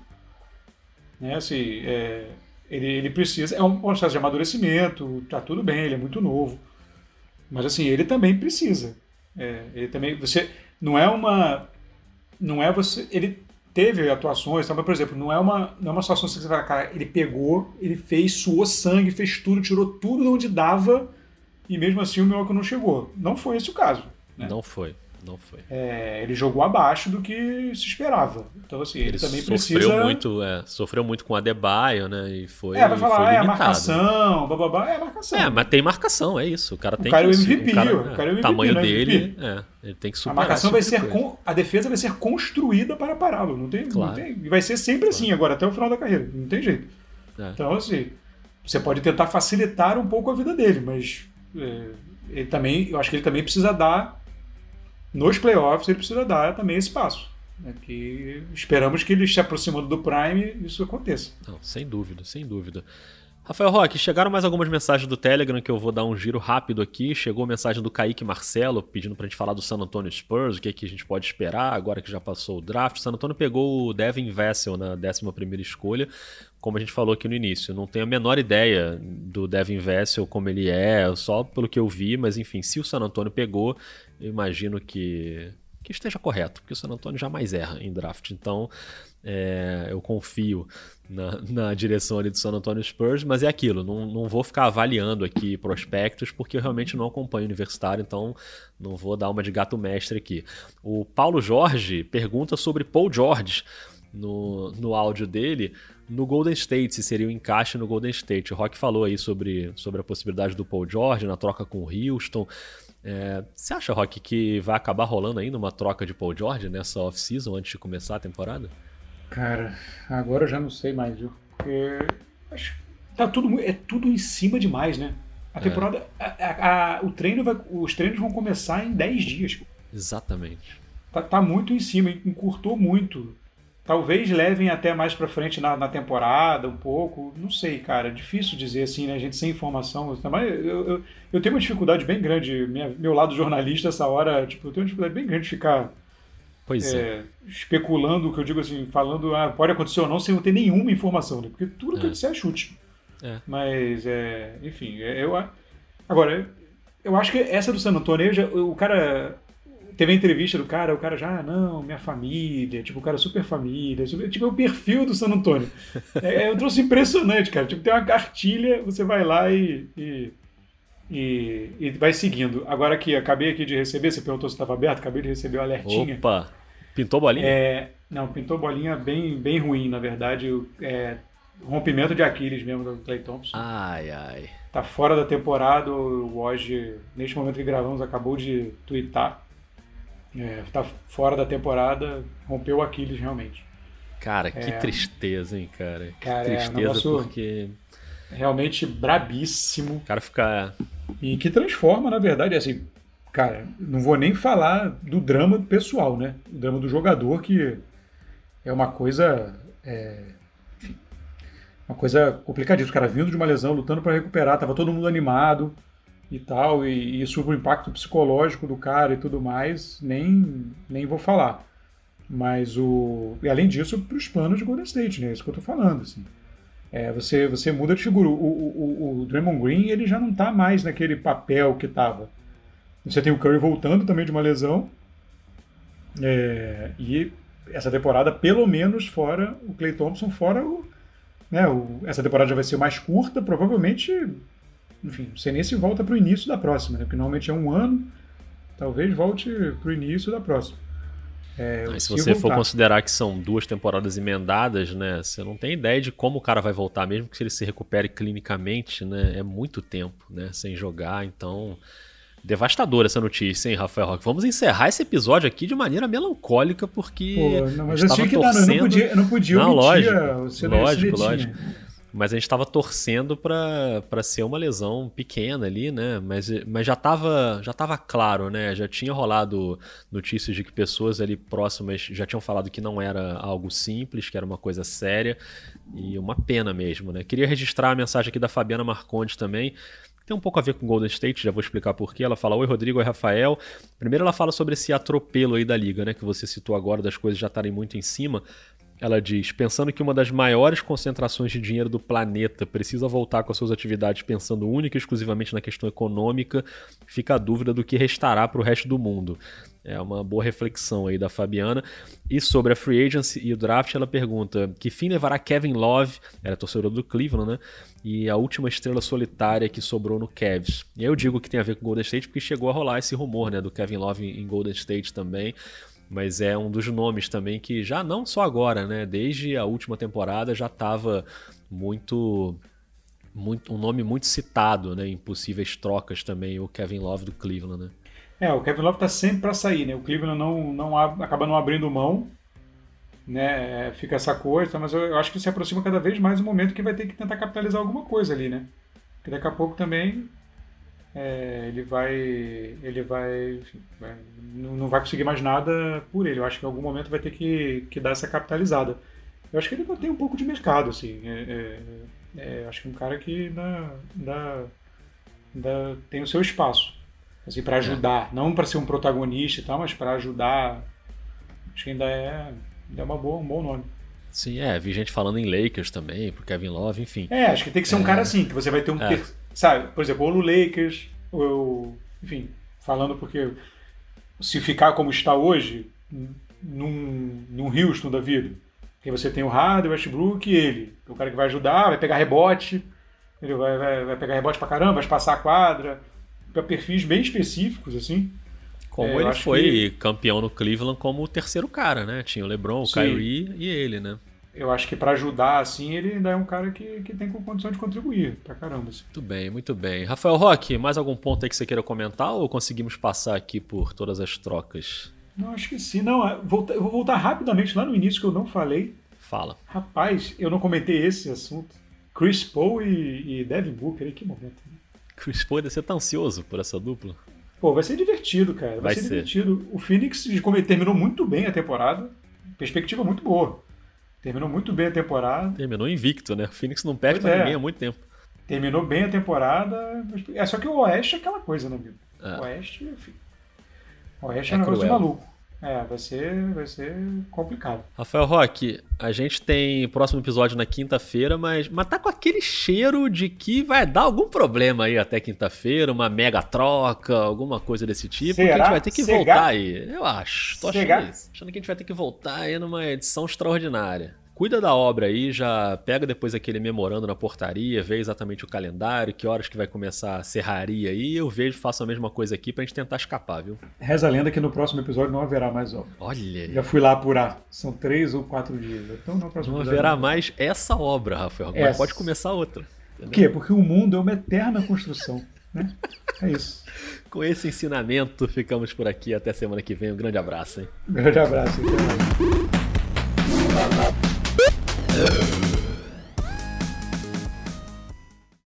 Né? Assim, é, ele, ele precisa... É um processo de amadurecimento, tá tudo bem, ele é muito novo. Mas assim, ele também precisa. É, ele também... Você, não é uma... Não é você... Ele teve atuações, mas, por exemplo, não é uma, não é uma situação que você fala, cara, ele pegou, ele fez, suou sangue, fez tudo, tirou tudo de onde dava... E mesmo assim o Milwaukee não chegou. Não foi esse o caso. Né? Não foi, não foi. É, ele jogou abaixo do que se esperava. Então, assim, ele, ele também sofreu precisa... Muito, é, sofreu muito com a Adebayo, né? E foi É, vai falar, foi ah, é a limitado. marcação, bababá, é a marcação. É, mas tem marcação, é isso. O cara tem o cara que... É o M V P, o cara, o cara é o M V P, o tamanho né? dele, é, ele tem que superar. A marcação vai tipo ser... Com, a defesa vai ser construída para pará-lo. Não tem, claro. não tem, e vai ser sempre claro. Assim, agora, até o final da carreira. Não tem jeito. É. Então, assim, você pode tentar facilitar um pouco a vida dele, mas... É, ele também, eu acho que ele também precisa dar, nos playoffs, ele precisa dar também esse passo. Né, que esperamos que ele se aproximando do Prime, isso aconteça. Não, sem dúvida, sem dúvida. Rafael Roque, chegaram mais algumas mensagens do Telegram que eu vou dar um giro rápido aqui. Chegou a mensagem do Kaique Marcelo pedindo pra gente falar do San Antonio Spurs, o que, é que a gente pode esperar agora que já passou o draft. O San Antonio pegou o Devin Vassell na décima primeira escolha, como a gente falou aqui no início. Não tenho a menor ideia do Devin Vassell, como ele é, só pelo que eu vi, mas enfim, se o San Antonio pegou, eu imagino que, que esteja correto, porque o San Antonio jamais erra em draft, então é, eu confio na, na direção ali do San Antonio Spurs, mas é aquilo, não, não vou ficar avaliando aqui prospectos, porque eu realmente não acompanho o universitário, então não vou dar uma de gato mestre aqui. O Paulo Jorge pergunta sobre Paul George no, no áudio dele, no Golden State, se seria um encaixe no Golden State. O Rock falou aí sobre, sobre a possibilidade do Paul George na troca com o Houston. É, você acha, Rock, que vai acabar rolando ainda uma troca de Paul George nessa off-season antes de começar a temporada? Cara, agora eu já não sei mais, viu? Porque acho que tá tudo, é tudo em cima demais, né? A temporada, é. a, a, a, o treino vai, os treinos vão começar em dez dias. Exatamente. Tá, tá muito em cima, encurtou muito. Talvez levem até mais pra frente na, na temporada, um pouco. Não sei, cara. É difícil dizer assim, né? A gente sem informação. Mas eu, eu, eu tenho uma dificuldade bem grande. Minha, meu lado jornalista, essa hora, tipo, eu tenho uma dificuldade bem grande de ficar pois é, é. especulando, o que eu digo assim, falando, ah, pode acontecer ou não, sem eu ter nenhuma informação, né? Porque tudo que é. eu disser é chute. É. Mas, é, enfim, eu. Agora, eu acho que essa do San Antonio, já, o cara. Teve a entrevista do cara, o cara já, ah, não, minha família, tipo, o cara super família, super, tipo, é o perfil do San Antonio. É, é um troço impressionante, cara. Tipo, tem uma cartilha, você vai lá e, e, e, e vai seguindo. Agora aqui, acabei aqui de receber, você perguntou se estava aberto, acabei de receber o alertinha. Opa! Pintou bolinha? É, não, pintou bolinha bem, bem ruim, na verdade. É, rompimento de Aquiles mesmo do Klay Thompson. Ai, ai. Tá fora da temporada, o Woj, neste momento que gravamos, acabou de twittar. É, tá fora da temporada, rompeu o Aquiles realmente. Cara, que É. tristeza, hein, cara. Que Cara, é um tristeza, negócio- porque Realmente brabíssimo. o cara fica. E que transforma, na verdade, assim, cara, não vou nem falar do drama pessoal, né? O drama do jogador, que é uma coisa. É, enfim, uma coisa complicadíssima. O cara vindo de uma lesão, lutando para recuperar, tava todo mundo animado e tal, e, e sobre o impacto psicológico do cara e tudo mais, nem, nem vou falar. Mas o. E além disso, para os planos de Golden State, né? Isso que eu tô falando, assim. É, você, você muda de figura. O, o, o, o Draymond Green, ele já não tá mais naquele papel que tava. Você tem o Curry voltando também de uma lesão. É, e essa temporada, pelo menos, fora o Klay Thompson, fora o, né, o. Essa temporada já vai ser mais curta, provavelmente. Enfim, não sei nem se volta para o início da próxima, né? Porque normalmente é um ano, talvez volte para o início da próxima. É, Aí, se se você for voltar. considerar que são duas temporadas emendadas, né? Você não tem ideia de como o cara vai voltar, mesmo que ele se recupere clinicamente, né? É muito tempo, né? Sem jogar, então. Devastadora essa notícia, hein, Rafael Roque? Vamos encerrar esse episódio aqui de maneira melancólica, porque. Pô, não, mas a eu gente tinha que tava dar, eu não torcendo- podia, eu não podia Não, omitir lógico, o seu lógico, cinetinha. lógico. Mas a gente estava torcendo para ser uma lesão pequena ali, né? Mas, mas já estava já tava claro, né? Já tinha rolado notícias de que pessoas ali próximas já tinham falado que não era algo simples, que era uma coisa séria e uma pena mesmo, né? Queria registrar a mensagem aqui da Fabiana Marcondes também. Tem um pouco a ver com Golden State, já vou explicar por quê. Ela fala: oi, Rodrigo, oi, Rafael. Primeiro ela fala sobre esse atropelo aí da liga, né? Que você citou agora, das coisas já estarem muito em cima. Ela diz: pensando que uma das maiores concentrações de dinheiro do planeta precisa voltar com as suas atividades pensando única e exclusivamente na questão econômica, fica a dúvida do que restará para o resto do mundo. É uma boa reflexão aí da Fabiana. E sobre a free agency e o draft, ela pergunta: que fim levará Kevin Love, era torcedor do Cleveland, né? E a última estrela solitária que sobrou no Cavs. E aí eu digo que tem a ver com Golden State porque chegou a rolar esse rumor, né, do Kevin Love em Golden State também. Mas é um dos nomes também que já não só agora, né? Desde a última temporada já estava muito, muito, um nome muito citado, né? Em possíveis trocas também, o Kevin Love do Cleveland, né? É, o Kevin Love tá sempre para sair, né? O Cleveland não, não ab- acaba não abrindo mão, né? É, fica essa coisa, mas eu, eu acho que se aproxima cada vez mais o momento que vai ter que tentar capitalizar alguma coisa ali, né? Porque daqui a pouco também é, ele vai, ele vai, enfim, vai- não, não vai conseguir mais nada por ele. Eu acho que em algum momento vai ter que, que dar essa capitalizada. Eu acho que ele ainda tem um pouco de mercado, assim. É, é, é, acho que é um cara que ainda, ainda, ainda tem o seu espaço, assim, para ajudar, não para ser um protagonista e tal, mas para ajudar. Acho que ainda é, ainda é uma boa, um bom nome. Sim, é, vi gente falando em Lakers também, pro Kevin Love, enfim. É, acho que tem que ser um cara assim, que você vai ter um, É. ter- sabe, por exemplo, ou no Lakers, ou, enfim, falando porque se ficar como está hoje, num, num Houston da vida, que você tem o Harden, o Westbrook e ele, o cara que vai ajudar, vai pegar rebote, ele vai, vai, vai pegar rebote pra caramba, vai espaçar a quadra, para perfis bem específicos, assim. Como É, eu ele acho foi que- campeão no Cleveland como o terceiro cara, né? Tinha o LeBron, o Sim. Kyrie e ele, né? Eu acho que para ajudar, assim, ele ainda é um cara que, que tem condição de contribuir pra caramba, assim. Muito bem, muito bem. Rafael Roque, mais algum ponto aí que você queira comentar ou conseguimos passar aqui por todas as trocas? Não, acho que sim. Não, é, volta- eu vou voltar rapidamente lá no início que eu não falei. Fala. Rapaz, eu não comentei esse assunto. Chris Paul e, e Devin Booker, aí, que momento. Né? Chris Paul, você tá ansioso por essa dupla? Pô, vai ser divertido, cara. Vai, Vai ser, ser. divertido. O Phoenix come- terminou muito bem a temporada. Perspectiva muito boa. Terminou muito bem a temporada. Terminou invicto, né? O Phoenix não perde Pois pra é. ninguém há muito tempo. Terminou bem a temporada. mas- É só que o Oeste é aquela coisa, né, amigo? É. O Oeste, enfim. O Oeste é É um negócio cruel. maluco. É, vai ser, vai ser complicado. Rafael Roque, a gente tem próximo episódio na quinta-feira, mas, mas tá com aquele cheiro de que vai dar algum problema aí até quinta-feira, uma mega troca, alguma coisa desse tipo, que a Será? gente vai ter que Será? voltar aí. Eu acho, tô achando Será? isso. Achando que a gente vai ter que voltar aí numa edição extraordinária. Cuida da obra aí, já pega depois aquele memorando na portaria, vê exatamente o calendário, que horas que vai começar a serraria aí, eu vejo, faço a mesma coisa aqui pra gente tentar escapar, viu? Reza a lenda que no próximo episódio não haverá mais obra. Olha aí. Já fui lá apurar. São três ou quatro dias. Então no próximo Não episódio haverá mais essa obra, Rafael, mas Essa. pode começar outra. Por quê? Porque o mundo é uma eterna construção. Né? É isso. Com esse ensinamento, ficamos por aqui. Até semana que vem. Um grande abraço, hein? Um grande abraço. Até mais.